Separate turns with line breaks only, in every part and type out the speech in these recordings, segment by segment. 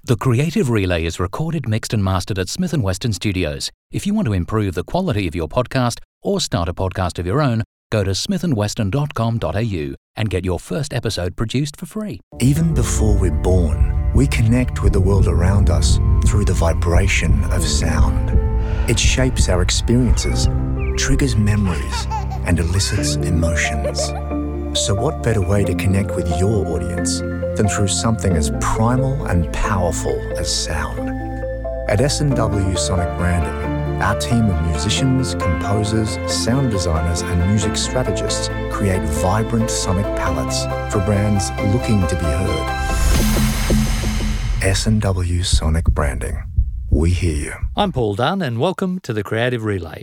The Creative Relay is recorded, mixed and mastered at Smith & Weston Studios. If you want to improve the quality of your podcast or start a podcast of your own, go to smithandweston.com.au and get your first episode produced for free.
Even before we're born, we connect with the world around us through the vibration of sound. It shapes our experiences, triggers memories, and elicits emotions. So what better way to connect with your audience than through something as primal and powerful as sound? At S&W Sonic Branding, our team of musicians, composers, sound designers, and music strategists create vibrant sonic palettes for brands looking to be heard. S&W Sonic Branding. We hear you.
I'm Paul Dunn, and welcome to the Creative Relay.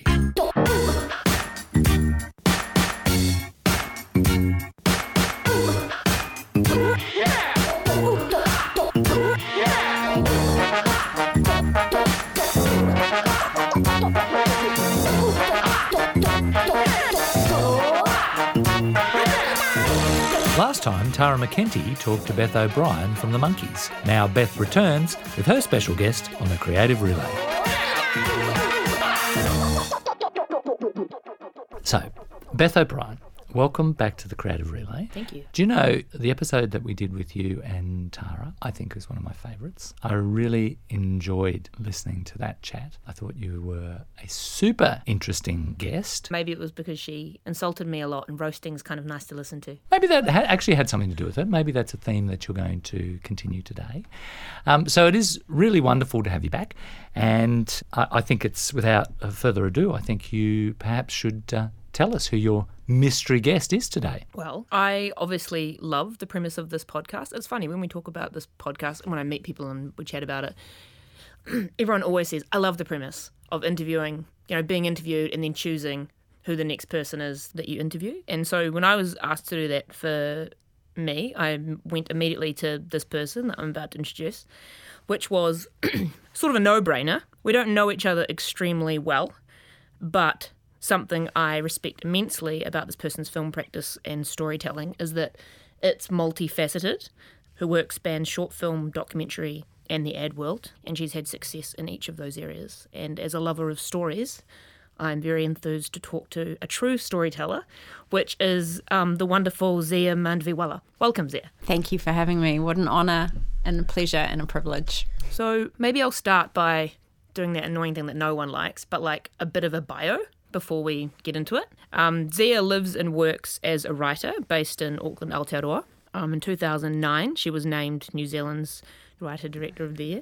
Last time, Tara McKenty talked to Beth O'Brien from the Monkees. Now Beth returns with her special guest on the Creative Relay. So, Beth O'Brien, welcome back to the Creative Relay.
Thank you.
Do you know the episode that we did with you and Tara, I think is one of my favourites. I really enjoyed listening to that chat. I thought you were a super interesting guest.
Maybe it was because she insulted me a lot and roasting's kind of nice to listen to.
Maybe that actually had something to do with it. Maybe that's a theme that you're going to continue today. So it is really wonderful to have you back. And I think it's, without further ado, I think you perhaps should tell us who your mystery guest is today.
Well, I obviously love the premise of this podcast. It's funny, when we talk about this podcast and when I meet people and we chat about it, everyone always says, I love the premise of interviewing, being interviewed and then choosing who the next person is that you interview. And so when I was asked to do that for me, I went immediately to this person that I'm about to introduce, which was sort of a no-brainer. We don't know each other extremely well, but something I respect immensely about this person's film practice and storytelling is that it's multifaceted. Her work spans short film, documentary, and the ad world, and she's had success in each of those areas. And as a lover of stories, I'm very enthused to talk to a true storyteller, which is the wonderful Zia Mandviwala. Welcome, Zia.
Thank you for having me. What an honour and a pleasure and a privilege.
So maybe I'll start by doing that annoying thing that no one likes, but like a bit of a bio before we get into it. Zia lives and works as a writer based in Auckland, Aotearoa. In 2009, she was named New Zealand's Writer-Director of the Year.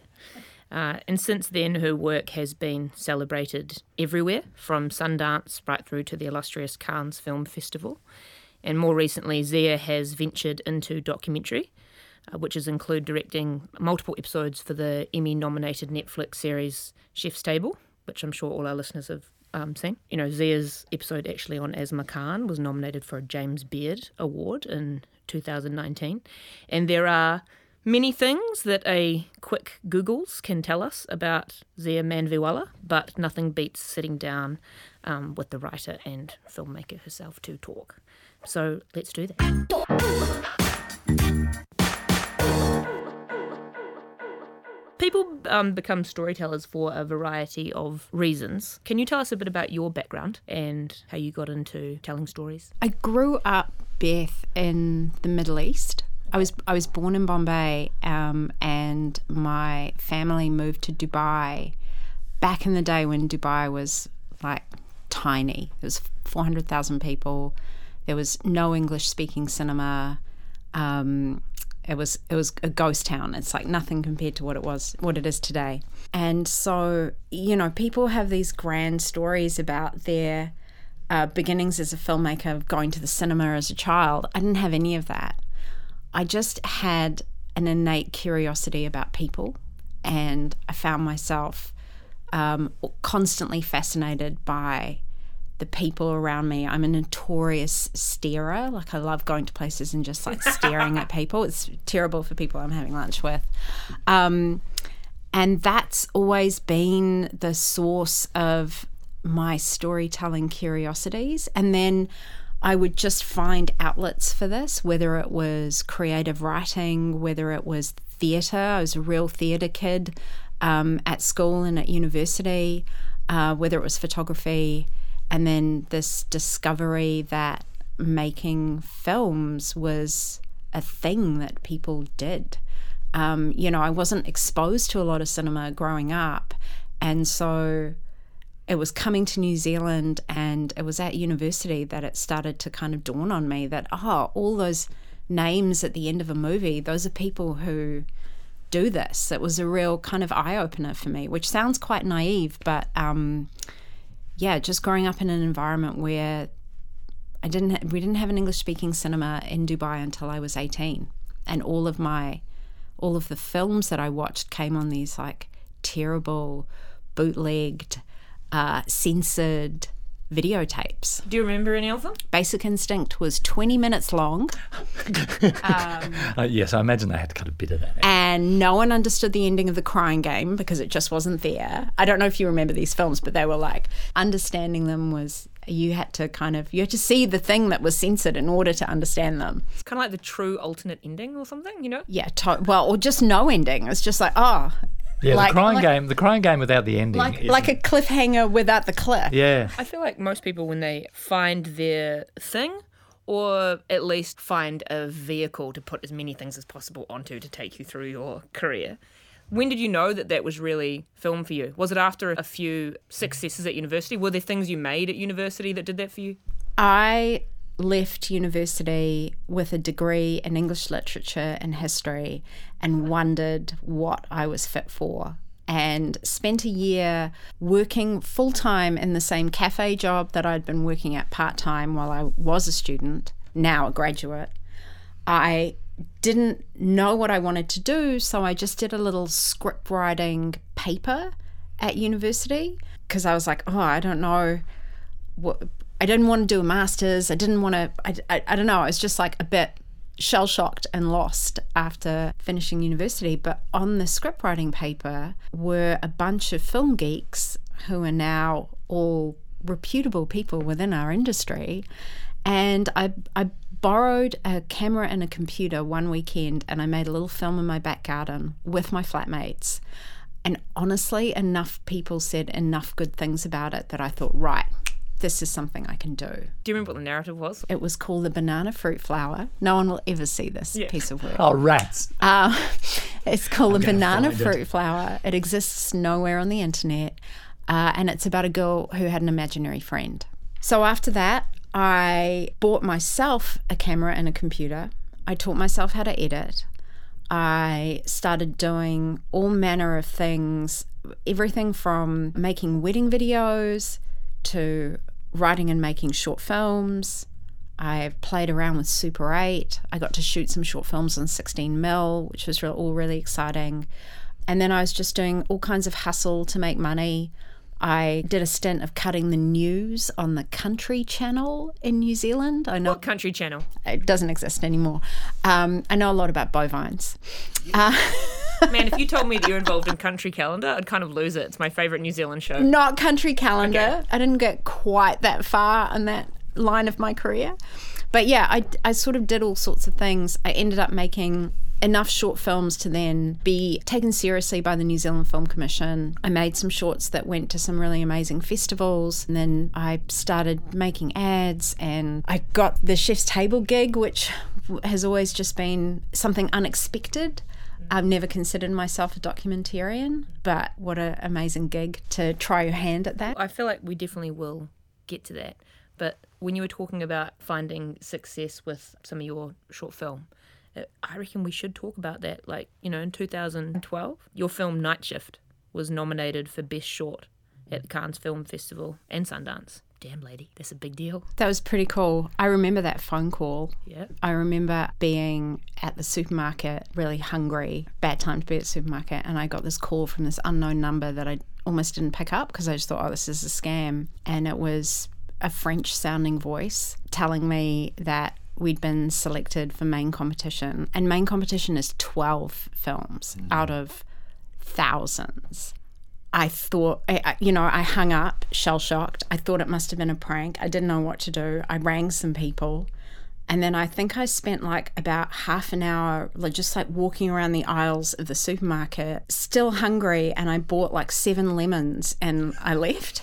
And since then, her work has been celebrated everywhere, from Sundance right through to the illustrious Cannes Film Festival. And more recently, Zia has ventured into documentary, which has included directing multiple episodes for the Emmy-nominated Netflix series Chef's Table, which I'm sure all our listeners have seen. Zia's episode actually on Asma Khan was nominated for a James Beard Award in 2019. And there are many things that a quick Googles can tell us about Zia Mandviwala, but nothing beats sitting down with the writer and filmmaker herself to talk. So let's do that. People become storytellers for a variety of reasons. Can you tell us a bit about your background and how you got into telling stories?
I grew up, Beth, in the Middle East. I was born in Bombay, and my family moved to Dubai back in the day when Dubai was like tiny. There was 400,000 people. There was no English-speaking cinema. It was a ghost town. It's like nothing compared to what it is today. And so, people have these grand stories about their beginnings as a filmmaker, of going to the cinema as a child. I didn't have any of that. I just had an innate curiosity about people, and I found myself constantly fascinated by the people around me. I'm a notorious starer. Like, I love going to places and just like staring at people. It's terrible for people I'm having lunch with. And that's always been the source of my storytelling curiosities. And then I would just find outlets for this, whether it was creative writing, whether it was theatre. I was a real theatre kid at school and at university, whether it was photography, and then this discovery that making films was a thing that people did. I wasn't exposed to a lot of cinema growing up, and so it was coming to New Zealand, and it was at university that it started to kind of dawn on me that, all those names at the end of a movie, those are people who do this. It was a real kind of eye-opener for me, which sounds quite naive, but just growing up in an environment where we didn't have an English-speaking cinema in Dubai until I was 18, and all of the films that I watched came on these like terrible, bootlegged, censored videotapes.
Do you remember any of them?
Basic Instinct was 20 minutes long.
Yes, I imagine they had to cut a bit of that out.
And no one understood the ending of The Crying Game because it just wasn't there. I don't know if you remember these films, but they were like, understanding them was, you had to see the thing that was censored in order to understand them.
It's kind of like the true alternate ending or something, you know?
Yeah, or just no ending. It's just like,
Yeah, the crying game without the ending.
Like a cliffhanger without the cliff.
Yeah.
I feel like most people, when they find their thing, or at least find a vehicle to put as many things as possible onto to take you through your career, when did you know that was really film for you? Was it after a few successes at university? Were there things you made at university that did that for you?
I left university with a degree in English literature and history and wondered what I was fit for, and spent a year working full-time in the same cafe job that I'd been working at part-time while I was a student, now a graduate. I didn't know what I wanted to do, so I just did a little script writing paper at university because I was like, I don't know what. I didn't want to do a master's. I didn't want to, I don't know. I was just like a bit shell-shocked and lost after finishing university. But on the script writing paper were a bunch of film geeks who are now all reputable people within our industry. And I borrowed a camera and a computer one weekend, and I made a little film in my back garden with my flatmates. And honestly, enough people said enough good things about it that I thought, right, this is something I can do.
Do you remember what the narrative was?
It was called The Banana Fruit Flower. No one will ever see this piece of work.
Oh, rats.
It's called The Banana Fruit Flower. It exists nowhere on the internet, and it's about a girl who had an imaginary friend. So after that, I bought myself a camera and a computer. I taught myself how to edit. I started doing all manner of things, everything from making wedding videos to writing and making short films. I played around with Super 8. I got to shoot some short films on 16mm, which was all really exciting. And then I was just doing all kinds of hustle to make money. I did a stint of cutting the news on the Country Channel in New Zealand. I know
What Country Channel?
It doesn't exist anymore. I know a lot about bovines.
Man, if you told me that you're involved in Country Calendar, I'd kind of lose it. It's my favourite New Zealand show.
Not Country Calendar.
Okay.
I didn't get quite that far on that line of my career. But yeah, I sort of did all sorts of things. I ended up making enough short films to then be taken seriously by the New Zealand Film Commission. I made some shorts that went to some really amazing festivals, and then I started making ads, and I got the Chef's Table gig, which has always just been something unexpected. I've never considered myself a documentarian, but what an amazing gig to try your hand at that.
I feel like we definitely will get to that. But when you were talking about finding success with some of your short film, I reckon we should talk about that. Like, you know, in 2012, your film Night Shift was nominated for Best Short at the Cannes Film Festival and Sundance. Damn, lady, that's a big deal.
That was pretty cool. I remember that phone call.
Yeah.
I remember being at the supermarket, really hungry, bad time to be at the supermarket, and I got this call from this unknown number that I almost didn't pick up because I just thought, this is a scam. And it was a French-sounding voice telling me that we'd been selected for main competition, and main competition is 12 films out of thousands. I thought, I hung up, shell-shocked. I thought it must have been a prank. I didn't know what to do. I rang some people, And then I think I spent like about half an hour just like walking around the aisles of the supermarket, still hungry, and I bought like 7 lemons and I left.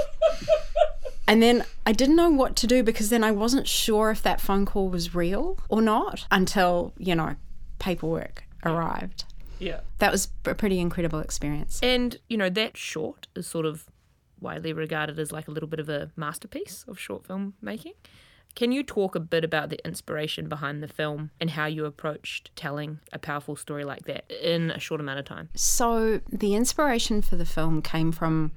And then I didn't know what to do, because then I wasn't sure if that phone call was real or not until, paperwork arrived.
Yeah.
That was a pretty incredible experience.
And, that short is sort of widely regarded as like a little bit of a masterpiece of short film making. Can you talk a bit about the inspiration behind the film and how you approached telling a powerful story like that in a short amount of time?
So the inspiration for the film came from,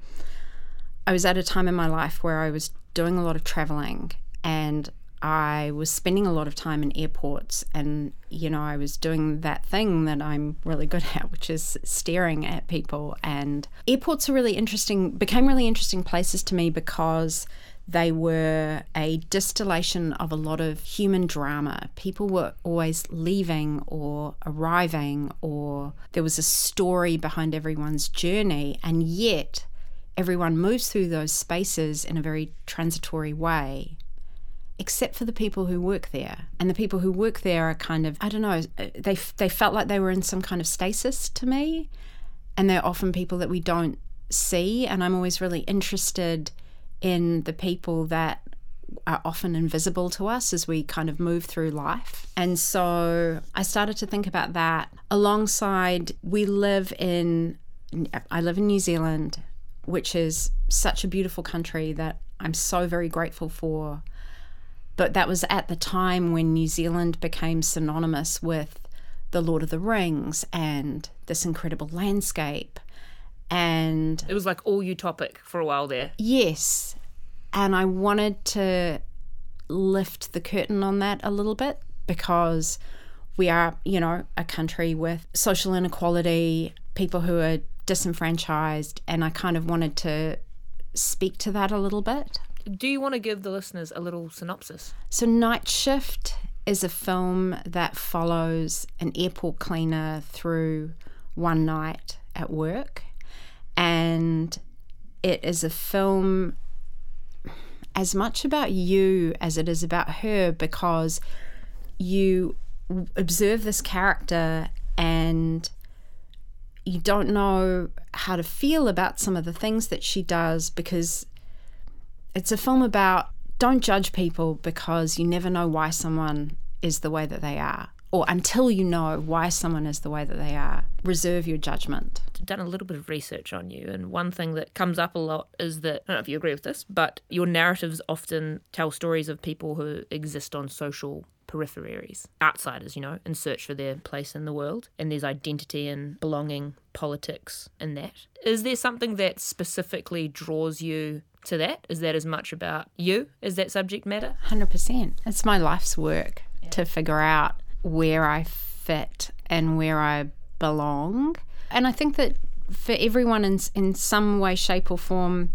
I was at a time in my life where I was doing a lot of traveling, and I was spending a lot of time in airports, and I was doing that thing that I'm really good at, which is staring at people. And airports are became really interesting places to me because they were a distillation of a lot of human drama. People were always leaving or arriving, or there was a story behind everyone's journey, and yet everyone moves through those spaces in a very transitory way, except for the people who work there. And the people who work there are kind of, I don't know, they felt like they were in some kind of stasis to me, and they're often people that we don't see, and I'm always really interested in the people that are often invisible to us as we kind of move through life. And so I started to think about that alongside, I live in New Zealand, which is such a beautiful country that I'm so very grateful for. But that was at the time when New Zealand became synonymous with the Lord of the Rings and this incredible landscape. And
it was like all utopic for a while there.
Yes. And I wanted to lift the curtain on that a little bit, because we are, a country with social inequality, people who are disenfranchised, and I kind of wanted to speak to that a little bit.
Do you want to give the listeners a little synopsis?
So Night Shift is a film that follows an airport cleaner through one night at work. And it is a film as much about you as it is about her, because you observe this character and you don't know how to feel about some of the things that she does, because it's a film about don't judge people, because you never know why someone is the way that they are, or until you know why someone is the way that they are. Reserve your judgment.
I've done a little bit of research on you, and one thing that comes up a lot is that, I don't know if you agree with this, but your narratives often tell stories of people who exist on social peripheries, outsiders, in search for their place in the world, and there's identity and belonging, politics in that. Is there something that specifically draws you to that? Is that as much about you as that subject matter?
100%. It's my life's work to figure out where I fit and where I belong. And I think that for everyone in some way, shape or form,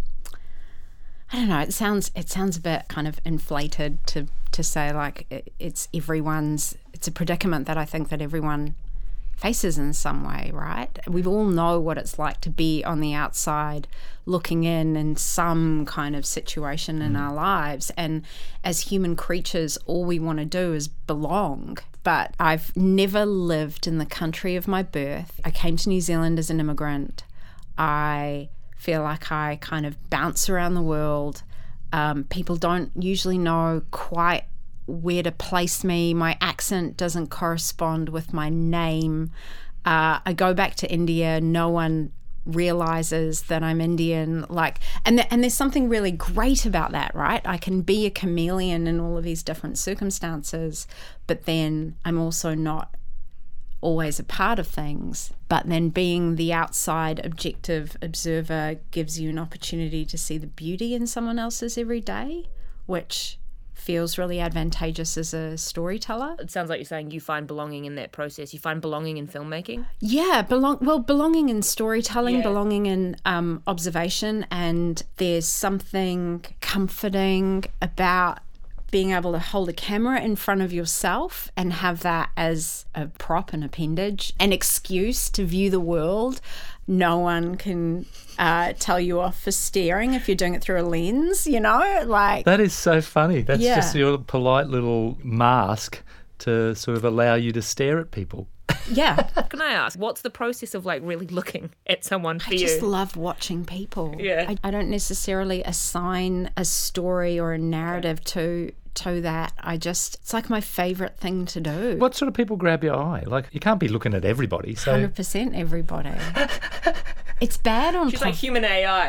I don't know, it sounds a bit kind of inflated to say like it's a predicament that I think that everyone faces in some way, right? We all know what it's like to be on the outside looking in some kind of situation in our lives, and as human creatures all we want to do is belong. But I've never lived in the country of my birth. I came to New Zealand as an immigrant. I feel like I kind of bounce around the world. People don't usually know quite where to place me. My accent doesn't correspond with my name. I go back to India, no one realizes that I'm Indian. And there's something really great about that, right? I can be a chameleon in all of these different circumstances, but then I'm also not always a part of things. But then being the outside objective observer gives you an opportunity to see the beauty in someone else's every day, which feels really advantageous as a storyteller.
It sounds like you're saying you find belonging in that process. You find belonging in filmmaking?
Yeah, belonging in storytelling, belonging in observation, and there's something comforting about being able to hold a camera in front of yourself and have that as a prop, an appendage, an excuse to view the world no one can tell you off for staring if you're doing it through a lens, like.
That is so funny. That's
Yeah.
just your polite little mask to sort of allow you to stare at people.
Yeah.
Can I ask, what's the process of like really looking at someone for
I just
you?
love watching people.
Yeah.
I don't necessarily assign a story or a narrative to that. It's like my favourite thing to do.
What sort of people grab your eye? Like, you can't be looking at everybody. So
100% everybody. It's bad on
She's like human AI.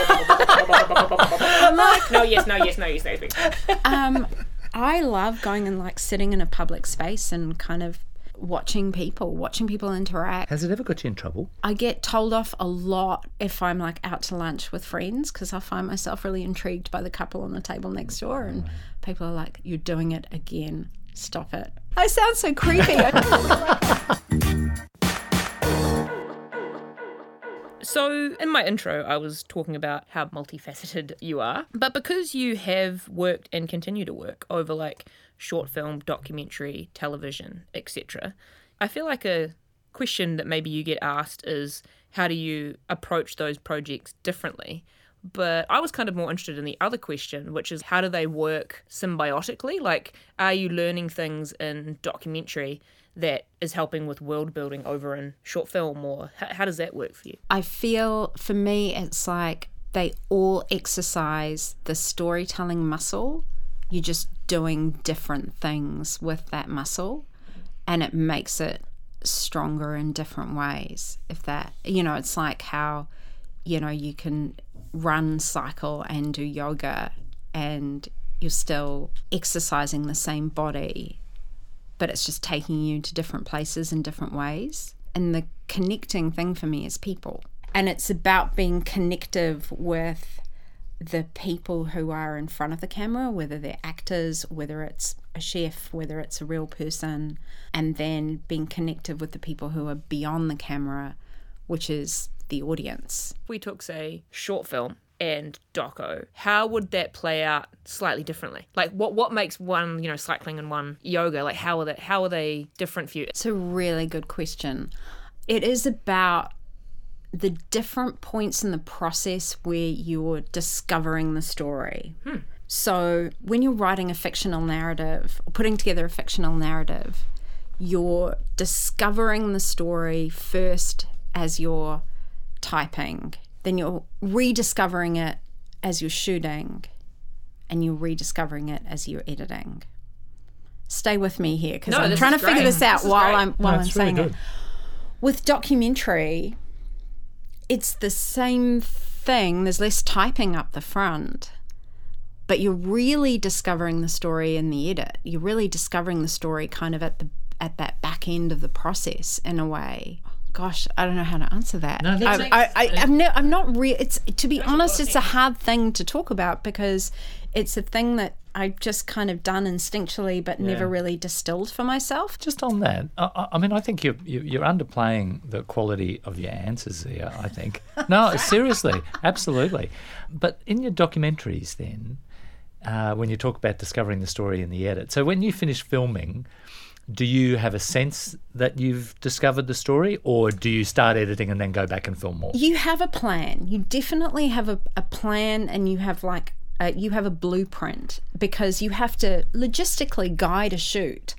I'm like, no, yes.
I love going and like sitting in a public space and kind of watching people interact.
has it ever got you in trouble?
I get told off a lot if I'm like out to lunch with friends because I find myself really intrigued by the couple on the table next door, and people are like, "You're doing it again. Stop it." I sound so creepy.
So in my intro, I was talking about how multifaceted you are, but because you have worked and continue to work over like short film, documentary, television, etc., I feel like a question that maybe you get asked is, how do you approach those projects differently? But I was kind of more interested in the other question, which is, how do they work symbiotically? Like, are you learning things in documentary that is helping with world building over in short film, or how does that work for you?
I feel for me it's like they all exercise the storytelling muscle. You're just doing different things with that muscle, and it makes it stronger in different ways. If that, it's like how, you can run, cycle and do yoga and you're still exercising the same body, but it's just taking you to different places in different ways. And the connecting thing for me is people. And it's about being connective with the people who are in front of the camera, whether they're actors, whether it's a chef, whether it's a real person, and then being connective with the people who are beyond the camera, which is the audience.
If we took, say, short film and doco, how would that play out slightly differently? Like, what makes one, cycling and one yoga? Like, how are they different for you?
It's a really good question. It is about the different points in the process where you're discovering the story. So when you're writing a fictional narrative or putting together a fictional narrative, you're discovering the story first as you're typing, then you're rediscovering it as you're shooting, and you're rediscovering it as you're editing. Stay with me here because I'm trying to figure this out while I'm saying it. With documentary, it's the same thing. There's less typing up the front, but you're really discovering the story in the edit. You're really discovering the story kind of at that back end of the process in a way. Gosh, I don't know how to answer that.
No, that's
I'm not real. It's, to be honest, it's a hard thing to talk about because it's a thing that I've just kind of done instinctually, but never really distilled for myself.
Just on that, I think you're underplaying the quality of your answers there, I think. No, seriously, absolutely. But in your documentaries then, when you talk about discovering the story in the edit, so when you finish filming, do you have a sense that you've discovered the story, or do you start editing and then go back and film more?
You have a plan. You definitely have a plan, and you have a blueprint, because you have to logistically guide a shoot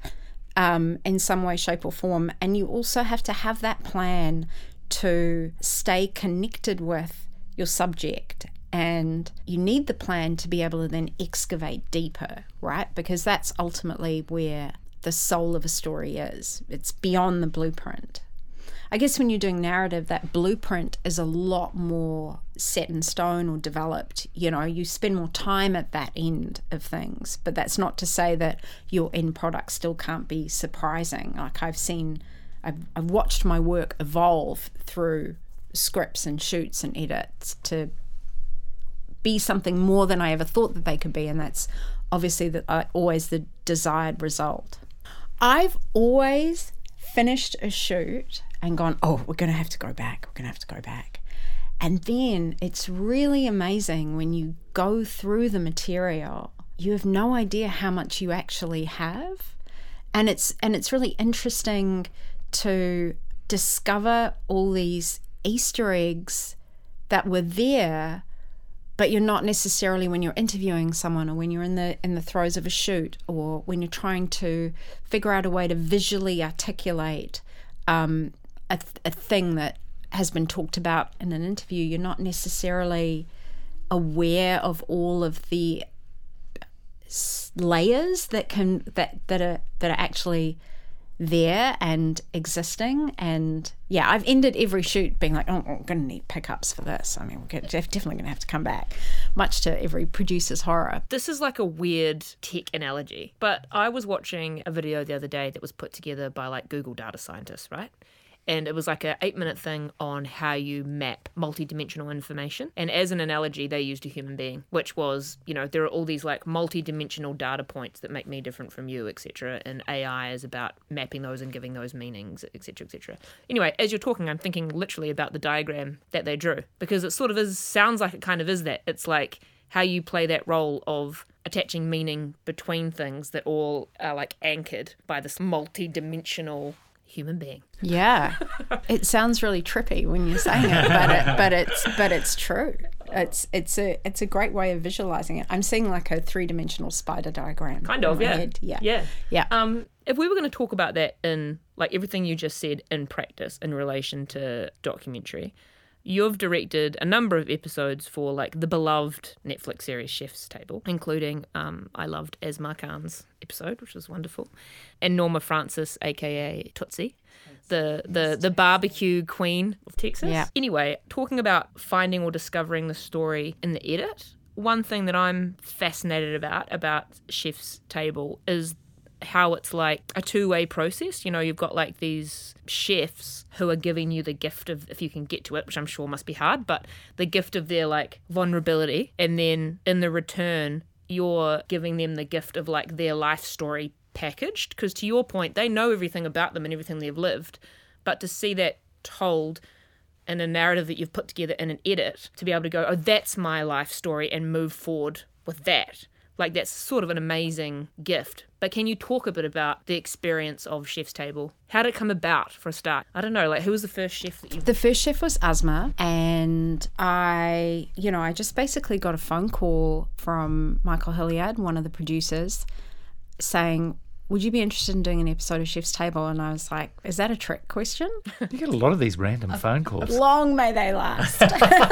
in some way, shape or form, and you also have to have that plan to stay connected with your subject, and you need the plan to be able to then excavate deeper, right? Because that's ultimately where the soul of a story is. It's beyond the blueprint. I guess when you're doing narrative, that blueprint is a lot more set in stone or developed. You spend more time at that end of things, but that's not to say that your end product still can't be surprising. Like I've watched my work evolve through scripts and shoots and edits to be something more than I ever thought that they could be, and that's obviously always the desired result. I've always finished a shoot and gone, oh, we're going to have to go back. And then it's really amazing when you go through the material, you have no idea how much you actually have. And it's really interesting to discover all these Easter eggs that were there, but you're not necessarily, when you're interviewing someone or when you're in the throes of a shoot or when you're trying to figure out a way to visually articulate a thing that has been talked about in an interview, you're not necessarily aware of all of the layers that are actually there and existing. And yeah, I've ended every shoot being like, oh, we're going to need pickups for this. I mean, we're definitely going to have to come back, much to every producer's horror.
This is like a weird tech analogy, but I was watching a video the other day that was put together by like Google data scientists, right? And it was like an 8-minute thing on how you map multidimensional information. And as an analogy, they used a human being, which was, there are all these like multidimensional data points that make me different from you, etc. And AI is about mapping those and giving those meanings, etc., etc. Anyway, as you're talking, I'm thinking literally about the diagram that they drew, because it sort of sounds like it kind of is that. It's like how you play that role of attaching meaning between things that all are like anchored by this multidimensional human being.
Yeah, it sounds really trippy when you're saying it, but it's true. It's a great way of visualizing it. I'm seeing like a 3-dimensional spider diagram.
Kind of, yeah.
Yeah.
If we were going to talk about that in like everything you just said in practice in relation to documentary, you've directed a number of episodes for like the beloved Netflix series Chef's Table, including I loved Asmar Khan's episode, which was wonderful, and Norma Francis, aka Tootsie, the barbecue queen of Texas.
Yeah.
Anyway, talking about finding or discovering the story in the edit, one thing that I'm fascinated about Chef's Table is how it's like a two-way process. You've got like these chefs who are giving you the gift of, if you can get to it, which I'm sure must be hard, but the gift of their like vulnerability, and then in the return you're giving them the gift of like their life story packaged, because to your point, they know everything about them and everything they've lived, but to see that told in a narrative that you've put together in an edit, to be able to go, oh, that's my life story, and move forward with that. Like, that's sort of an amazing gift. But can you talk a bit about the experience of Chef's Table? How did it come about, for a start? I don't know, like, who was the first chef that you...
The first chef was Asmar, and I just basically got a phone call from Michael Hilliard, one of the producers, saying, would you be interested in doing an episode of Chef's Table? And I was like, is that a trick question?
You get a lot of these random phone calls.
Long may they last.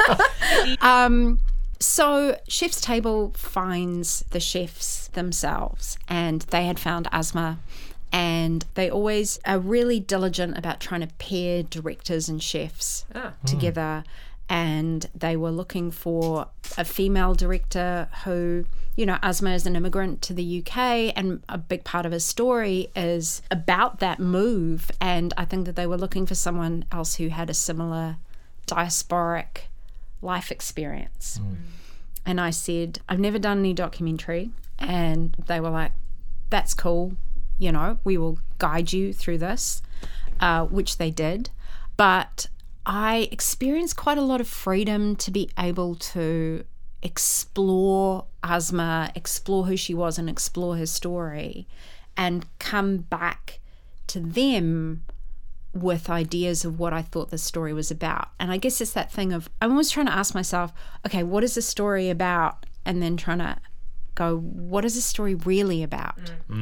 So Chef's Table finds the chefs themselves, and they had found Asmar, and they always are really diligent about trying to pair directors and chefs together. And they were looking for a female director who, Asmar is an immigrant to the UK, and a big part of his story is about that move. And I think that they were looking for someone else who had a similar diasporic life experience. And I said, I've never done any documentary. And they were like, that's cool. We will guide you through this, which they did. But I experienced quite a lot of freedom to be able to explore Asmar, explore who she was, and explore her story, and come back to them with ideas of what I thought the story was about. And I guess it's that thing of, I'm always trying to ask myself, okay, what is the story about? And then trying to go, what is the story really about?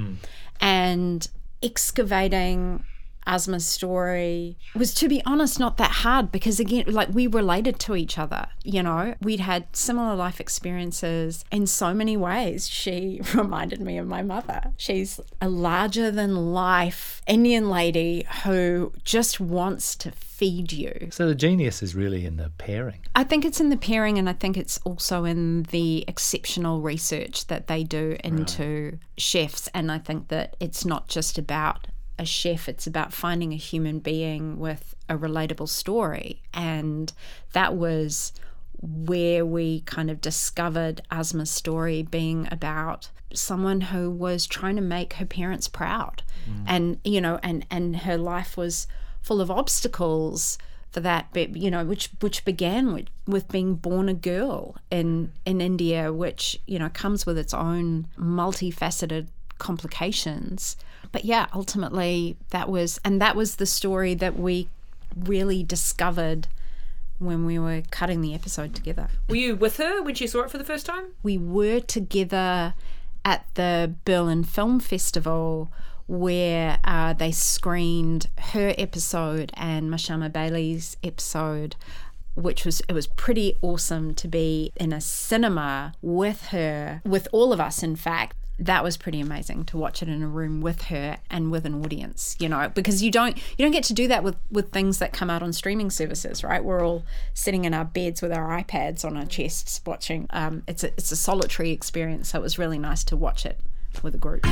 And excavating Asmar's story was, to be honest, not that hard, because again, like, we related to each other, we'd had similar life experiences in so many ways. She reminded me of my mother. She's a larger than life Indian lady who just wants to feed you.
So the genius is really in the pairing.
I think it's in the pairing, and I think it's also in the exceptional research that they do into chefs. And I think that it's not just about a chef, it's about finding a human being with a relatable story. And that was where we kind of discovered Asmar's story being about someone who was trying to make her parents proud. And and her life was full of obstacles for that, but which began with being born a girl in India, which comes with its own multifaceted complications. But yeah, ultimately that was the story that we really discovered when we were cutting the episode together.
Were you with her when she saw it for the first time?
We were together at the Berlin Film Festival where they screened her episode and Mashama Bailey's episode, it was pretty awesome to be in a cinema with her, with all of us, in fact. That was pretty amazing to watch it in a room with her and with an audience, because you don't get to do that with things that come out on streaming services, right? We're all sitting in our beds with our iPads on our chests watching. It's a solitary experience, so it was really nice to watch it with a group.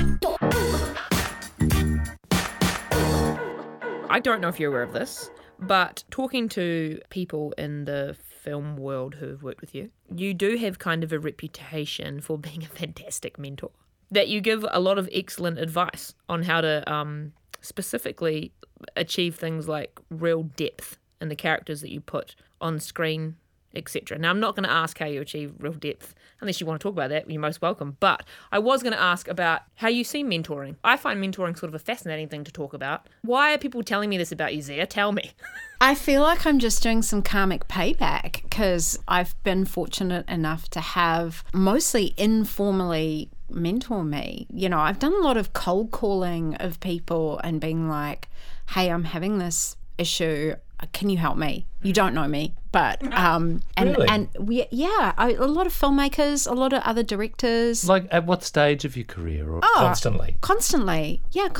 I don't know if you're aware of this, but talking to people in the film world who have worked with you, you do have kind of a reputation for being a fantastic mentor. That you give a lot of excellent advice on how to specifically achieve things like real depth in the characters that you put on screen, etc. Now, I'm not going to ask how you achieve real depth. Unless you want to talk about that, you're most welcome. But I was going to ask about how you see mentoring. I find mentoring sort of a fascinating thing to talk about. Why are people telling me this about you, Zia? Tell me.
I feel like I'm just doing some karmic payback because I've been fortunate enough to have mostly informally mentor me. I've done a lot of cold calling of people and being like, hey, I'm having this issue. Can you help me? You don't know me, but
Really?
a lot of filmmakers, a lot of other directors.
Like at what stage of your career, or constantly?
Constantly.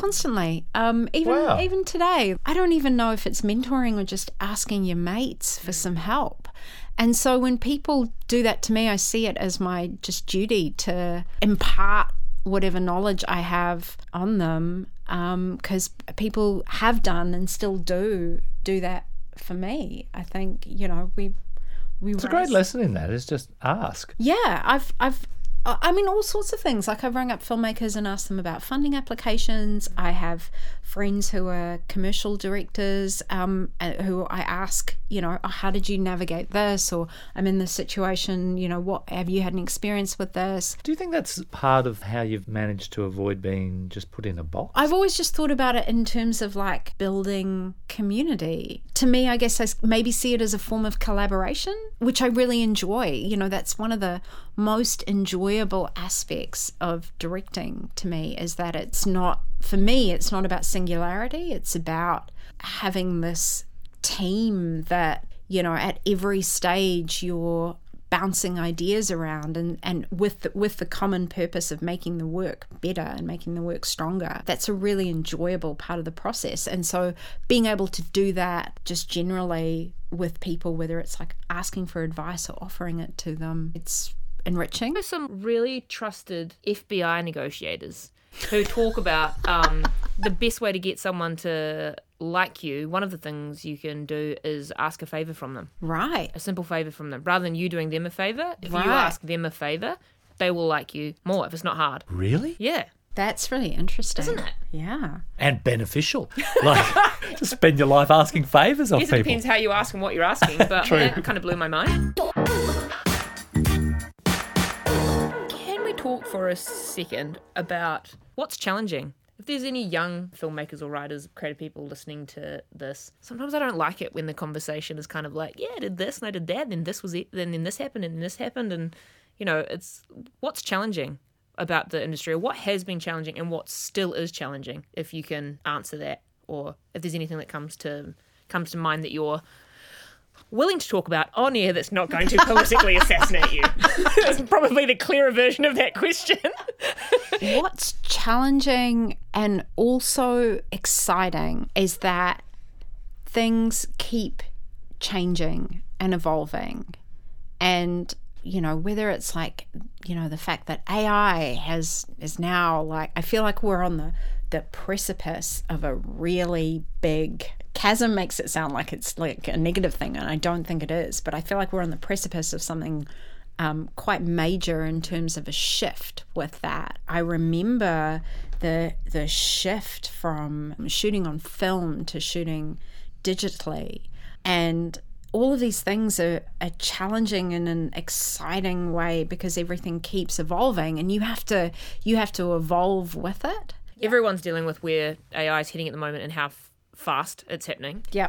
Even today, I don't even know if it's mentoring or just asking your mates for some help. And so when people do that to me, I see it as my just duty to impart whatever knowledge I have on them, because people have done and still do that for me. I think, we
It's a great lesson in that, is just ask.
Yeah, I mean, all sorts of things. Like, I've rung up filmmakers and asked them about funding applications. I have friends who are commercial directors who I ask, how did you navigate this? Or I'm in this situation, what have you had an experience with this?
Do you think that's part of how you've managed to avoid being just put in a box?
I've always just thought about it in terms of like building community. To me, I guess I maybe see it as a form of collaboration, which I really enjoy. That's one of the most enjoyable aspects of directing to me, is that it's not about singularity. It's about having this team that, at every stage you're bouncing ideas around and with the common purpose of making the work better and making the work stronger. That's a really enjoyable part of the process. And so being able to do that just generally with people, whether it's like asking for advice or offering it to them, it's enriching.
There's some really trusted FBI negotiators who talk about the best way to get someone to like you. One of the things you can do is ask a favour from them.
Right.
A simple favour from them. Rather than you doing them a favour, if
Right.
you ask them a favour, they will like you more if it's not hard.
Really?
Yeah.
That's really interesting.
Isn't it?
Yeah.
And beneficial. Like, to spend your life asking favours of
Yes,
people.
it depends how you ask and what you're asking, but that kind of blew my mind. Can we talk for a second about what's challenging? If there's any young filmmakers or writers, creative people listening to this, sometimes I don't like it when the conversation is kind of like, yeah, I did this and I did that, and this was it, then this happened and this happened, and it's what's challenging about the industry, or what has been challenging and what still is challenging, if you can answer that, or if there's anything that comes to mind that you're willing to talk about on air that's not going to politically assassinate you. That's probably the clearer version of that question.
What's challenging and also exciting is that things keep changing and evolving. And, whether it's like, the fact that AI is now like, I feel like we're on the precipice of a really big chasm. Makes it sound like it's like a negative thing, and I don't think it is, but I feel like we're on the precipice of something quite major in terms of a shift with that. I remember the shift from shooting on film to shooting digitally, and all of these things are challenging in an exciting way because everything keeps evolving, and you have to evolve with it.
Everyone's dealing with where AI is heading at the moment and how fast it's happening.
Yep.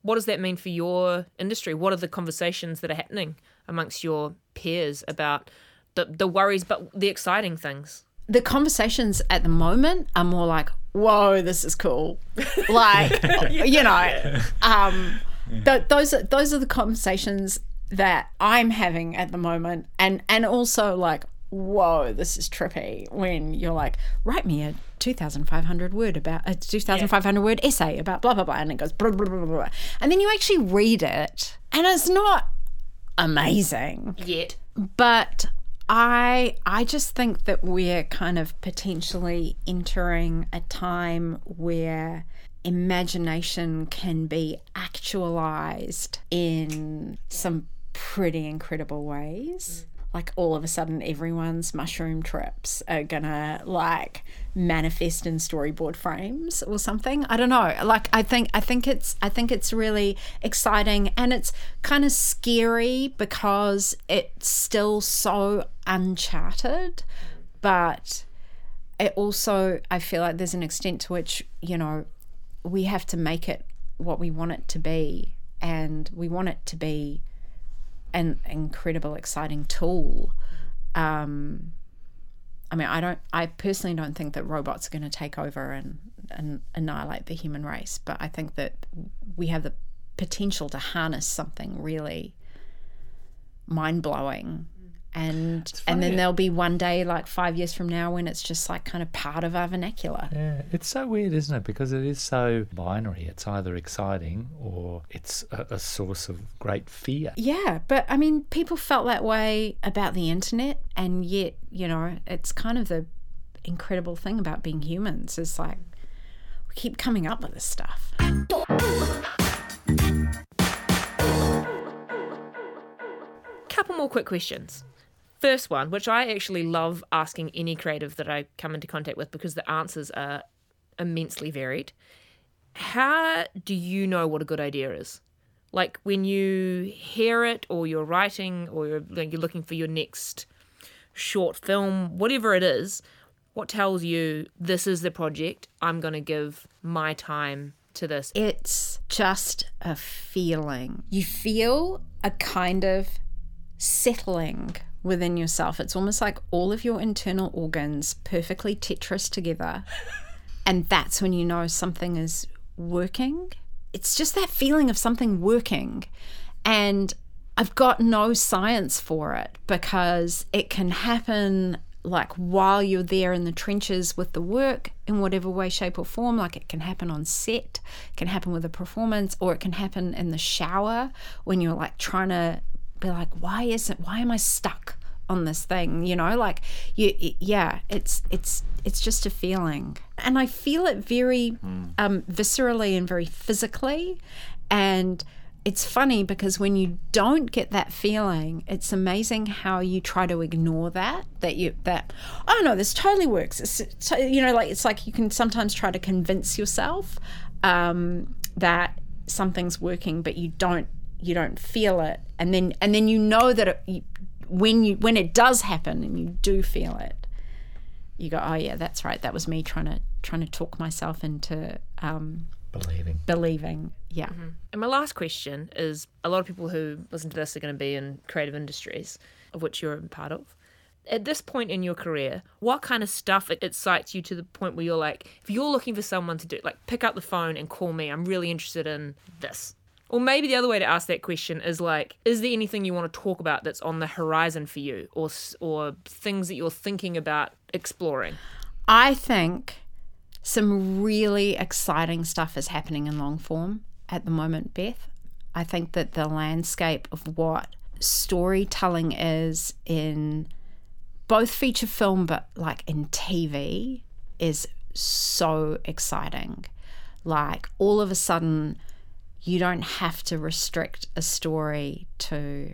what does that mean for your industry? What are the conversations that are happening amongst your peers about the worries, but the exciting things?
The conversations at the moment are more like, whoa, this is cool. Like, you know, those are the conversations that I'm having at the moment. And also like, whoa, this is trippy, when you're like, write me a 2,500 word essay about blah, blah, blah. And it goes blah, blah, blah, blah. And then you actually read it and it's not amazing.
Yet.
But I just think that we're kind of potentially entering a time where imagination can be actualized in some pretty incredible ways. Like all of a sudden everyone's mushroom trips are gonna like manifest in storyboard frames or something. I don't know. Like I think it's really exciting, and it's kind of scary because it's still so uncharted, but it also, I feel like there's an extent to which, you know, we have to make it what we want it to be, and we want it to be an incredible, exciting tool. I mean, I personally don't think that robots are going to take over and annihilate the human race, but I think that we have the potential to harness something really mind-blowing. And then there'll be one day, like 5 years from now, when it's just like kind of part of our vernacular.
Yeah, it's so weird, isn't it? Because it is so binary. It's either exciting or it's a source of great fear.
Yeah, but I mean, people felt that way about the internet, and yet, you know, it's kind of the incredible thing about being humans is like we keep coming up with this stuff.
Couple more quick questions. First one, which I actually love asking any creative that I come into contact with because the answers are immensely varied. How do you know what a good idea is? Like when you hear it, or you're writing, or you're looking for your next short film, whatever it is, what tells you this is the project, I'm going to give my time to this?
It's just a feeling. You feel a kind of settling within yourself. It's almost like all of your internal organs perfectly Tetris together, and that's when you know something is working. It's just that feeling of something working, and I've got no science for it because it can happen like while you're there in the trenches with the work in whatever way, shape or form. Like it can happen on set, it can happen with a performance, or it can happen in the shower when you're like trying to be like, why am I stuck on this thing? You know, like it's just a feeling, and I feel it very viscerally and very physically. And it's funny because when you don't get that feeling, it's amazing how you try to ignore that oh no, this totally works. It's, you know, like it's like you can sometimes try to convince yourself that something's working, but you don't feel it, and then you know that when it does happen and you do feel it, you go, oh yeah, that's right, that was me trying to talk myself into believing. Yeah.
Mm-hmm. And my last question is, a lot of people who listen to this are going to be in creative industries, of which you're a part of. At this point in your career, what kind of stuff excites you to the point where you're like, if you're looking for someone to do, like, pick up the phone and call me, I'm really interested in this? Or maybe the other way to ask that question is like, is there anything you want to talk about that's on the horizon for you, or things that you're thinking about exploring?
I think some really exciting stuff is happening in long form at the moment, Beth. I think that the landscape of what storytelling is in both feature film but like in TV is so exciting. Like all of a sudden, you don't have to restrict a story to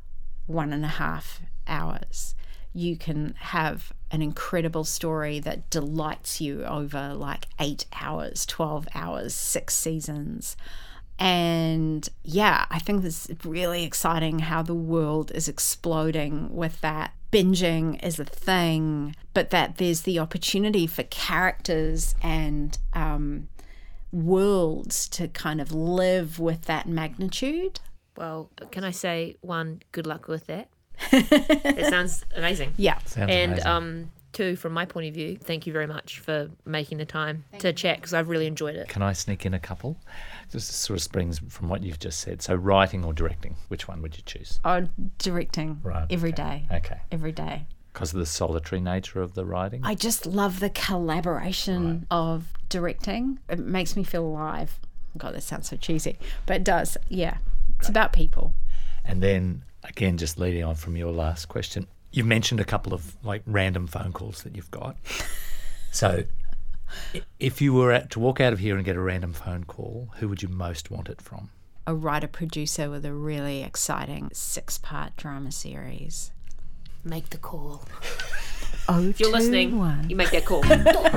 1.5 hours. You can have an incredible story that delights you over like 8 hours, 12 hours, 6 seasons. And yeah, I think this is really exciting how the world is exploding with that. Binging is a thing, but that there's the opportunity for characters and worlds to kind of live with that magnitude.
Well, can I say one, good luck with that? It sounds amazing.
Yeah.
Sounds
And
amazing.
two, from my point of view, thank you very much for making the time to chat, because I've really enjoyed it.
Can I sneak in a couple? This sort of springs from what you've just said. So writing or directing, which one would you choose?
Oh, directing every day.
Okay.
Every day.
Because of the solitary nature of the writing?
I just love the collaboration of directing. It makes me feel alive. God, that sounds so cheesy, but it does. Yeah. It's about people.
And then, again, just leading on from your last question, you've mentioned a couple of like random phone calls that you've got. So if you were to walk out of here and get a random phone call, who would you most want it from?
A writer-producer with a really exciting 6-part drama series.
Make the call.
Oh,
If you're listening, you make that call.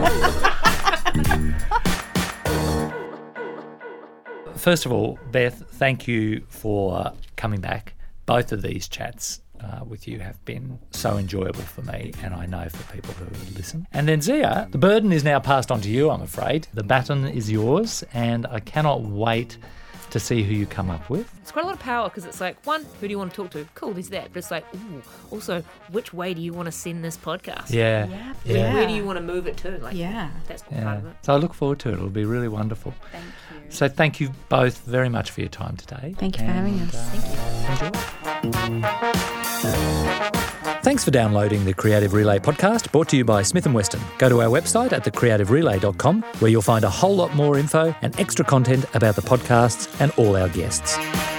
First of all, Beth, thank you for coming back. Both of these chats with you have been so enjoyable for me, and I know for people who listen. And then Zia, the burden is now passed on to you, I'm afraid. The baton is yours, and I cannot wait to see who you come up with.
It's quite a lot of power, because it's like, one, who do you want to talk to? Cool, there's that. But it's like, ooh, also, which way do you want to send this podcast?
Yeah.
Where do you want to move it to? Like,
Yeah.
that's part of it.
So I look forward to it. It'll be really wonderful.
Thank you.
So thank you both very much for your time today.
Thank you for having us.
Enjoy. Thanks for downloading the Creative Relay podcast, brought to you by Smith & Weston. Go to our website at thecreativerelay.com, where you'll find a whole lot more info and extra content about the podcasts and all our guests.